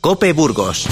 COPE Burgos.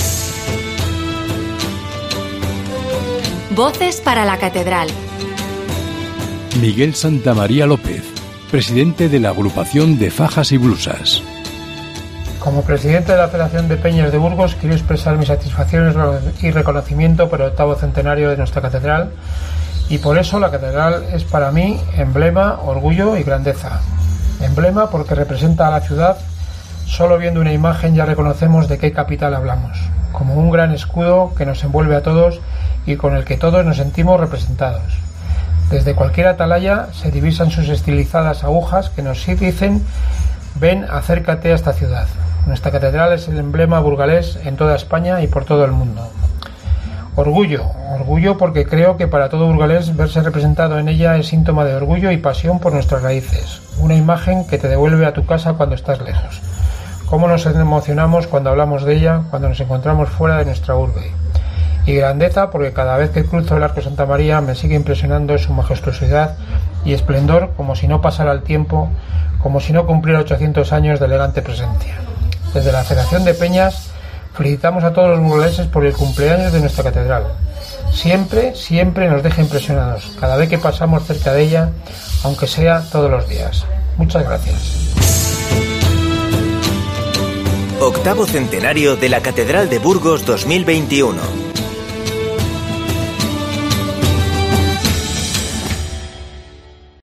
Voces para la Catedral. Miguel Santamaría López, presidente de la agrupación de Fajas y Blusas. Como presidente de la Federación de Peñas de Burgos, quiero expresar mi satisfacción y reconocimiento por el 8º centenario de nuestra catedral, y por eso la catedral es para mí emblema, orgullo y grandeza. Emblema porque representa a la ciudad. Solo viendo una imagen ya reconocemos de qué capital hablamos, como un gran escudo que nos envuelve a todos y con el que todos nos sentimos representados. Desde cualquier atalaya se divisan sus estilizadas agujas que nos dicen: ven, acércate a esta ciudad. Nuestra catedral es el emblema burgalés en toda España y por todo el mundo. Orgullo porque creo que para todo burgalés verse representado en ella es síntoma de orgullo y pasión por nuestras raíces, una imagen que te devuelve a tu casa cuando estás lejos. Cómo nos emocionamos cuando hablamos de ella, cuando nos encontramos fuera de nuestra urbe. Y grandeza porque cada vez que cruzo el Arco Santa María me sigue impresionando su majestuosidad y esplendor, como si no pasara el tiempo, como si no cumpliera 800 años de elegante presencia. Desde la Federación de Peñas felicitamos a todos los burgaleses por el cumpleaños de nuestra catedral. Siempre nos deja impresionados cada vez que pasamos cerca de ella, aunque sea todos los días. Muchas gracias. 8º centenario de la Catedral de Burgos 2021.